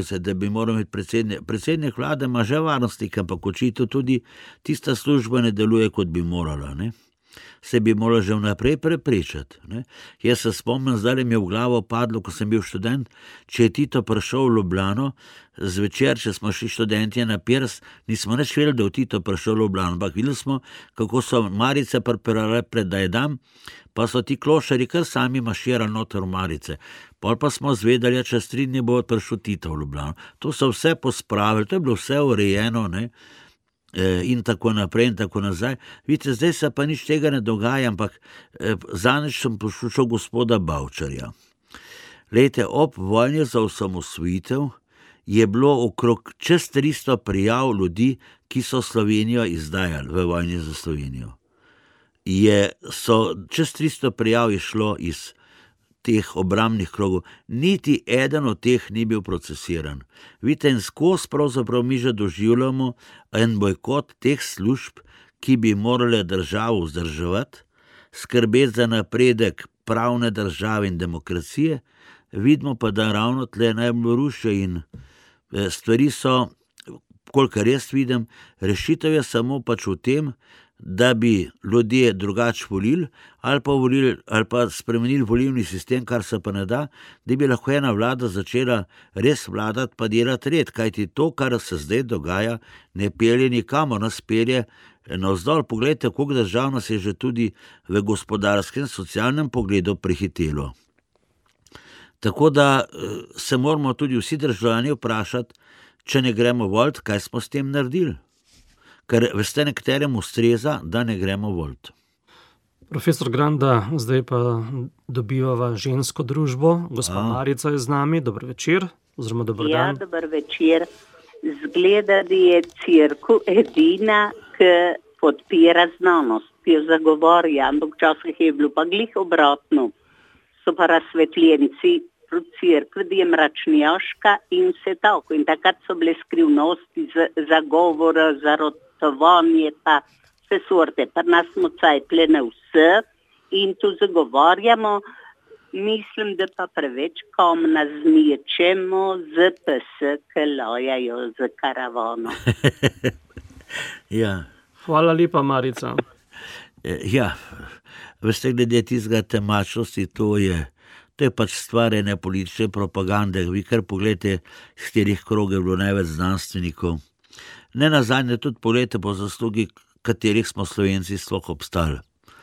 predsednik vlade, ima že varnostnik, ampak očitno tudi tista služba ne deluje, kot bi morala. Ne? se bi moralo že vnaprej prepričati. Ne. Jaz se spomnim, zdaj mi je v glavo padlo, ko sem bil študent, če je Tito prišel v Ljubljano, zvečer, če smo šli študentje na pirs, nismo nič vedeli, da je Tito prišel v Ljubljano, ampak videli smo, kako so marice pripravljali pred Dajdam, pa so ti klošari kar sami maširali noter v marice. Pol pa smo zvedali, čez 3 dni bo prišel Tito v Ljubljano. To so vse pospravili, to je bilo vse urejeno, ne. In tako naprej in tako nazaj. Vidite, zdaj se pa nič tega ne dogaja, ampak zadnjič sem poslušal gospoda Bavčarja. Lejte, ob vojni za osamosvojitev je bilo okrog čez 300 prijav ljudi, ki so Slovenijo izdajali v vojni za Slovenijo. Čez 300 prijav je šlo iz teh obrambnih krogov, niti eden od teh ni bil procesiran. Vidite, in skozi pravzaprav mi že doživljamo en bojkot teh služb, ki bi morale državo vzdrževati, skrbeti za napredek pravne države in demokracije, vidimo pa, da ravno tle najbolj rušijo in stvari so, kolikor jaz vidim, rešitev je samo pač v tem, da bi ljudje drugače volili ali pa spremenili volilni sistem, kar se pa ne da, da bi lahko ena vlada začela res vladati pa delati red, kajti to, kar se zdaj dogaja, ne pelje nikamor, nas pelje navzdol. Poglejte, koliko držav nas je že tudi v gospodarskem, socialnem pogledu prehitelo. Tako da se moramo tudi vsi državljani vprašati, če ne gremo volit, kaj smo s tem naredili. Ker veste, nekaterem ustreza, da ne gremo volit. Profesor Granda, zdaj pa dobivava žensko družbo. Gospa Marica je z nami. Dober večer, oziroma dober dan. Ja, dober večer. Zgleda, da je cerkev edina, ki podpira znanost, ki jo zagovarja, ampak včasih je bilo pa glih obratno. So pa razsvetljenci pri cerkvi, da je mračnjaška in vse tako. In takrat so bile skrivnosti zagovora, zarotovanje, pa vse sorte. Pa nas smo cajpljene vse in to zagovarjamo. Mislim, da pa preveč kamna zmiječemo z PS, ki lojajo z karavano. Ja. Hvala lepa, Marica. Ja, veste, glede tistega temačnosti, to je pač stvar ene politične propagande. Vi kar pogledajte, iz katerih krogov je bilo največ znanstvenikov. Ne nazadnje tudi pogledajte po zaslugi, katerih smo Slovenci sploh obstali.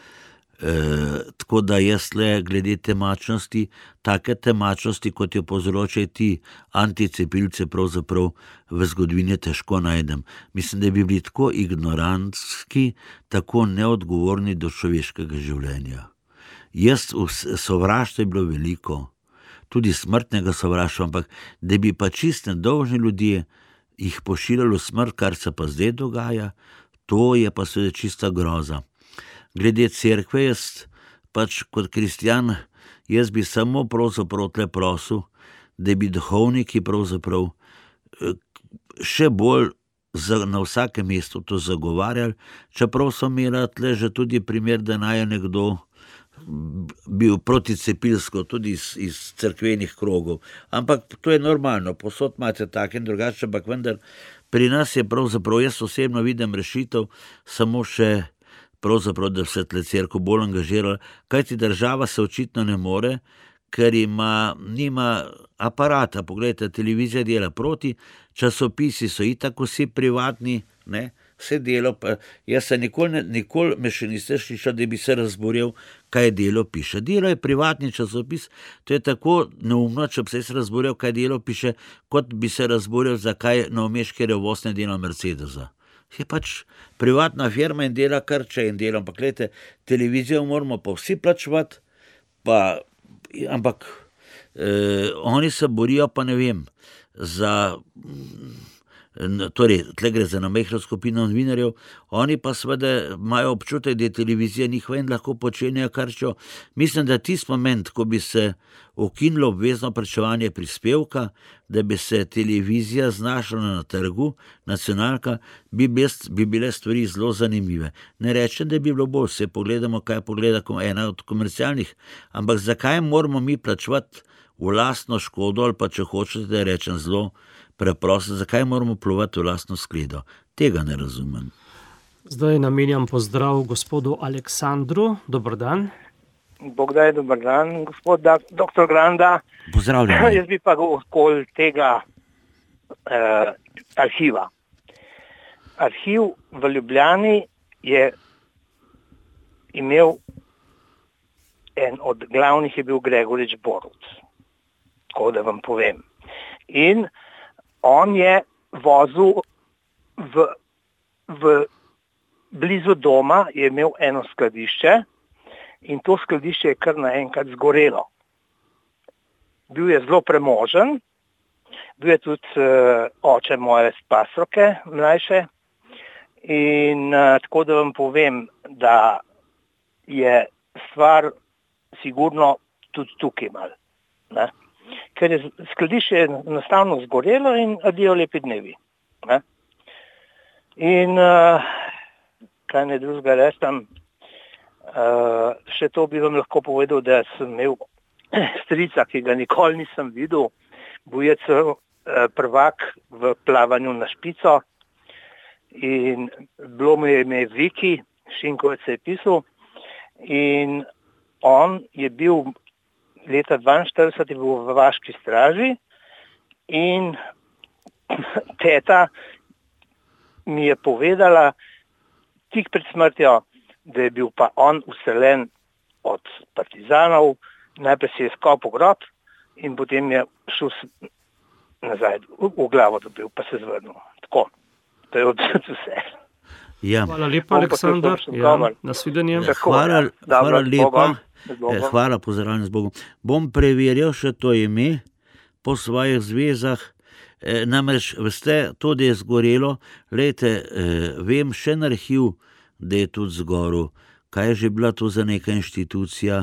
Tako da jaz le glede temačnosti, take temačnosti, kot jo povzročajo ti anticepilci, pravzaprav v zgodovini težko najdem. Mislim, da bi bili tako ignorantski, tako neodgovorni do človeškega življenja. Sovraštva je bilo veliko, tudi smrtnega sovraštva, ampak da bi pa čisto nedolžni ljudje jih pošiljali v smrt, kar se pa zdaj dogaja, to je pa seveda čista groza. Glede cerkve, jaz pač kot kristjan, jaz bi samo pravzaprav tle prosil, da bi duhovniki pravzaprav še bolj na vsakem mestu to zagovarjali, čeprav so imeli tle že tudi primer, da naj je nekdo bil proticepilsko, tudi iz cerkvenih krogov. Ampak to je normalno, posod imate tak in drugače, ampak vendar pri nas je pravzaprav, jaz osebno vidim rešitev, samo še pravzaprav, da se tle cerkev bolj angažirala, kajti država se očitno ne more, ker nima aparata. Poglejte, televizija dela proti, časopisi so itak vsi privatni, ne, vse delo, pa jaz se nikoli me še niste slišal, da bi se razboril, kaj delo piše. Delo je privatni časopis, to je tako neumno, če bi se razboril, kaj delo piše, kot bi se razboril, zakaj novomeški Revoz ne dela Mercedesa. Je pač privatna firma in dela kar če in dela, ampak gledajte, televizijo moramo pa vsi plačevati, ampak oni se borijo, pa ne vem, torej, tle gre za namehno skupino novinarjev, oni pa seveda imajo občutek, da je televizija njihova in lahko počenjajo kar čo. Mislim, da tisti moment, ko bi se ukinilo obvezno plačevanje prispevka, da bi se televizija znašla na trgu, nacionalka, bi bile stvari zelo zanimive. Ne rečem, da bi bilo bolj, se pogledamo, kaj pogleda ena od komercialnih, ampak zakaj moramo mi plačevati v lastno škodo, ali pa če hočete, da rečem zelo preprosto, zakaj moramo plovati v lastno skledo? Tega ne razumem. Zdaj namenjam pozdrav gospodu Aleksandru. Dober dan. Bog daj, dober dan, gospod dr. Granda. Pozdravljeni. Jaz bi pa okoli tega arhiva. Arhiv v Ljubljani je imel en od glavnih je bil Gregorič Boruc. Tako da vam povem. In on je vozil v blizu doma, je imel eno skladišče in to skladišče je kar naenkrat zgorelo. Bil je zelo premožen, bil je tudi oče moje spasroke, mlajše. In tako da vam povem, da je stvar sigurno tudi tukaj mal. Ne? Ker je skladišče enostavno zgorelo in adijo lepi dnevi. Ne? In kaj ne drugega restam, še to bi vam lahko povedal, da sem imel strica, ki ga nikoli nisem videl, bil je celo prvak v plavanju na špico in bilo mi je ime Viki, Šinkovec se je pisal in on je bil leta 42 je bil v vaški straži in teta mi je povedala tik pred smrtjo, da je bil pa on useljen od partizanov, najprej si je skopal grob in potem je šel nazaj v glavo dobil, pa se zvrnil. Tako, to je vse. Ja. Hvala lepa, Aleksandar. Ja, nasvidenje. Hvala lepa. Hvala, pozdravljeni z Bogom. Bom preverjal še to ime po svojih zvezah. Namreč, veste, to, da je zgorelo, lejte, vem še na arhiv, da je tudi zgoril. Kaj je že bila to za neka inštitucija?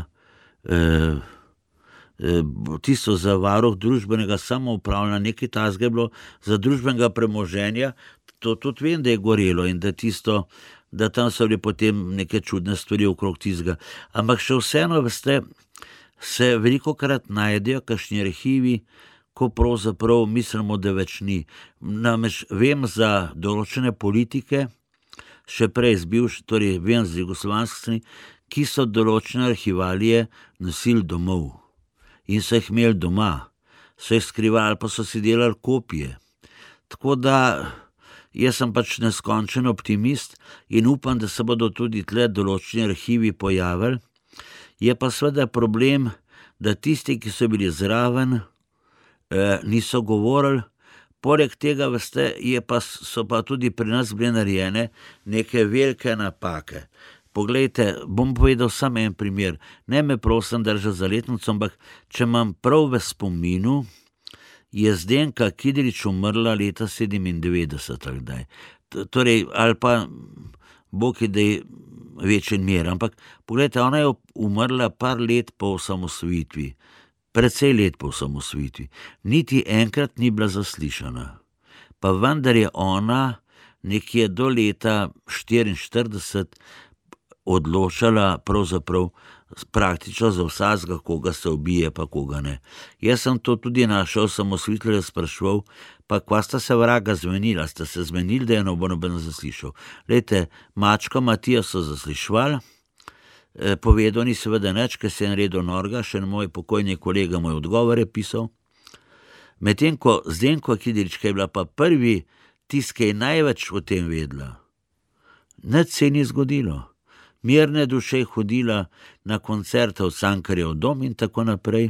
Tisto za varuh družbenega samoupravljanja, nekaj tazga je bilo za družbenega premoženja, to tudi vem, da je gorelo in da tisto, da tam so bili potem neke čudne stvari okrog tizga. Ampak še vseeno, veste, se velikokrat najdejo kakšni arhivi, ko pravzaprav mislimo, da več ni. Namreč vem za določene politike, še prej torej vem z jugoslovanske strani, ki so določene arhivalije nosili domov in so jih imeli doma, so jih skrivali, pa so si delali kopije. Tako da jaz sem pač neskončen optimist in upam, da se bodo tudi tle določeni arhivi pojavili. Je pa seveda problem, da tisti, ki so bili zraven, niso govorili. Poleg tega, veste, so pa tudi pri nas bile narejene neke velike napake. Poglejte, bom povedal samo en primer. Ne me prosim držati za letnico, ampak če imam prav v spominu, je Zdenka Kidrič umrla leta 97 ali kdaj. Torej, ali pa Bog je, da je večji mer. Ampak poglejte, ona je umrla par let po osamosvojitvi. Precej let po osamosvojitvi. Niti enkrat ni bila zaslišana. Pa vendar je ona nekje do leta 44 odločala pravzaprav praktično za vsakega, koga se ubije, pa koga ne. Jaz sem to tudi našel osamosvojitelja spraševal, pa kva sta se vraga zmenila, sta se zmenili, da je noben zaslišal. Lejte, mačka Matija so zaslišvali, povedal ni seveda nič, ker se je naredil norga, še moj pokojni kolega moj odgovor je pisal. Medtem ko Zdenko Kidrič, ki je bila pa prvi tisk, ki je največ o tem vedela, nič se ni zgodilo. Mirne duše je hodila na koncerte v Cankarjev dom in tako naprej.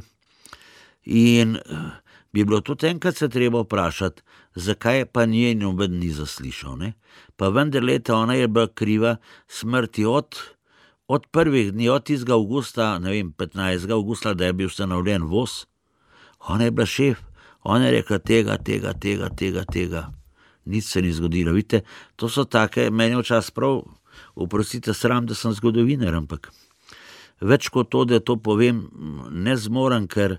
In bi bilo tudi enkrat se treba vprašati, zakaj pa nje noben ni zaslišal. Ne? Pa vendar leta ona je bila kriva smrti od prvih dni, od tistega avgusta, 15. avgusta, da je bil ustanovljen voz. Ona je bila šef, ona je rekla tega. Nič se ni zgodilo. Vidite, to so take, meni včasih prav, oprostite, sram, da sem zgodovinar, ampak več kot to, da to povem, ne zmorem, ker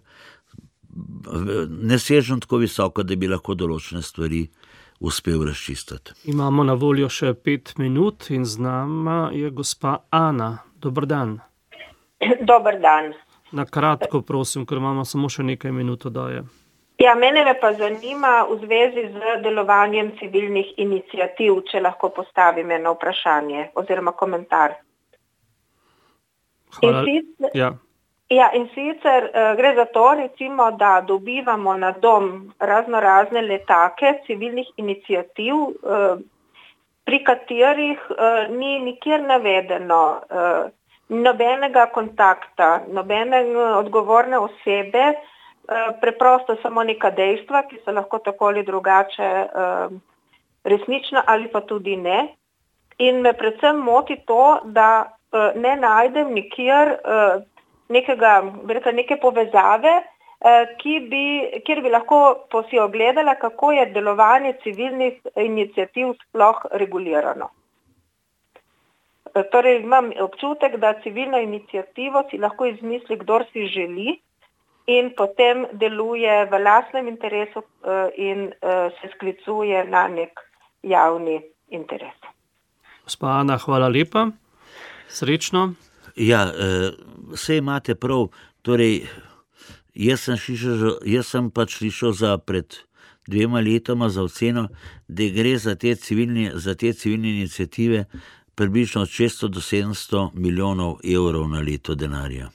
ne sežem tako visoko, da bi lahko določene stvari uspel razčistiti. Imamo na voljo še 5 minut in z nama je gospa Ana. Dober dan. Dober dan. Na kratko, prosim, ker imamo samo še nekaj minut oddaje. Ja, mene pa zanima v zvezi z delovanjem civilnih iniciativ, če lahko postavim eno vprašanje oziroma komentar. Hvala. In sicer gre za to, recimo, da dobivamo na dom razne letake civilnih iniciativ, pri katerih ni nikjer navedeno nobenega kontakta, nobene odgovorne osebe, preprosto samo neka dejstva, ki so lahko tako ali drugače resnična ali pa tudi ne. In me predvsem moti to, da ne najdem nikjer neke povezave, kjer bi lahko si ogledala, kako je delovanje civilnih iniciativ sploh regulirano. Torej imam občutek, da civilno inicijativo si lahko izmisli, kdor si želi, in potem deluje v lastnem interesu in se sklicuje na nek javni interes. Gospa Ana, hvala lepa. Srečno. Ja, vse imate prav. Torej, jaz sem pač slišal za pred 2 letoma za oceno, da gre za te civilne iniciative približno od 600 do 700 milijonov evrov na leto denarja.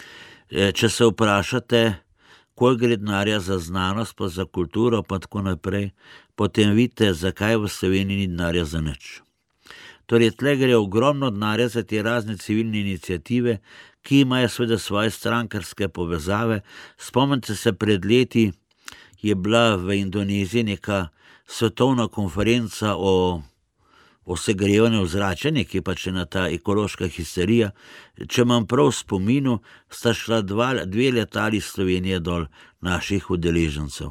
Če se vprašate, koliko gre denarja za znanost, pa za kulturo, pa tako naprej, potem vidite, zakaj v Sloveniji ni denarja za nič. Torej, tle gre ogromno denarja za te razne civilne iniciative, ki imajo seveda svoje strankarske povezave. Spomnite se, pred leti je bila v Indoneziji neka svetovna konferenca o segrevanju ozračja, nekaj pač ena ta ekološka histerija. Če imam prav v spominu, sta šla 2 letali iz Slovenije dol naših udeležencev.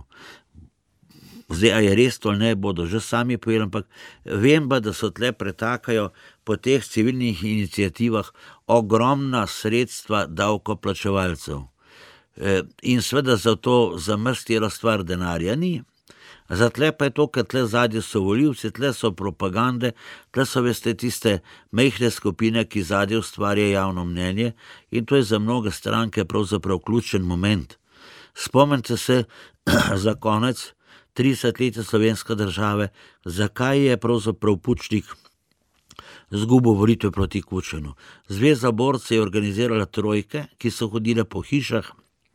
Zdaj, a je res to ali ne, bodo že sami povedali, ampak vem pa, da so tle pretakajo po teh civilnih iniciativah ogromna sredstva davkoplačevalcev. In seveda za to zamrstila stvar denarja ni. Zatle pa je to, ker tle zadnje so volivci, tle so propagande, tle so, veste, tiste majhne skupine, ki zadnje ustvarjajo javno mnenje, in to je za mnoge stranke pravzaprav ključen moment. Spomnite se za konec 30 let slovenske države, zakaj je pravzaprav Pučnik zgubil volitve proti Kučanu. Zveza borcev je organizirala trojke, ki so hodile po hišah,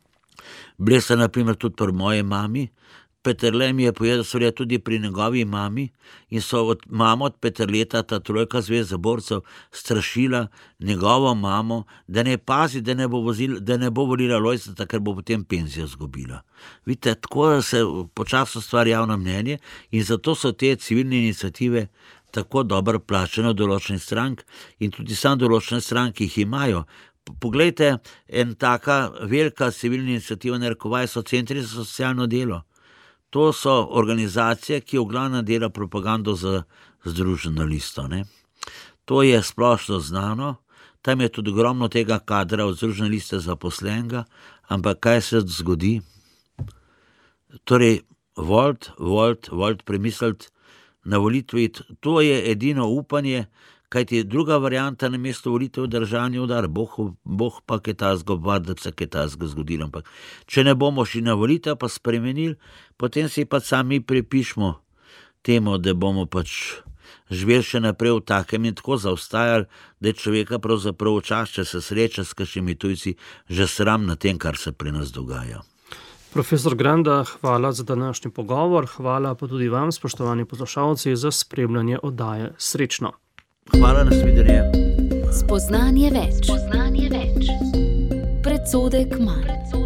bile so na primer tudi pri moji mami. Peterle mi je povedal, da so bile tudi pri njegovi mami, in so mamo od Peterleta ta trojka zveze borcev strašila njegovo mamo, da ne pazi, da ne bo volila Lojzeta, ker bo potem penzijo izgubila. Vidite, tako da se počasno stvarja javno mnenje, in zato so te civilne iniciative tako dobro plačane od določenih strank, in tudi sam določene stranke jih imajo. Poglejte, en taka velika civilna iniciativa, narekovaj, so centri za socialno delo. To so organizacije, ki v glavnem dela propagando za Združeno listo. Ne? To je splošno znano, tam je tudi ogromno tega kadra od Združene liste zaposlenega, ampak kaj se zgodi? Torej, voliti, premisliti na volitvi, to je edino upanje, kajti druga varianta na mesto volitev državni udar, Bog pa kaj ta zgovar, da se kaj ta zgodilo. Ampak če ne bomo šli na volitev pa spremenili, potem si pa sami prepišmo temu, da bomo pač živeli še naprej v takem in tako zaostajali, da je človeka pravzaprav včasih, če se sreča s kakšnimi tujci, že sram na tem, kar se pri nas dogaja. Profesor Granda, hvala za današnji pogovor, hvala pa tudi vam, spoštovani poslušalci, za spremljanje oddaje. Srečno. Hvala, nasvidenje. Spoznanje več. Predsodek manj.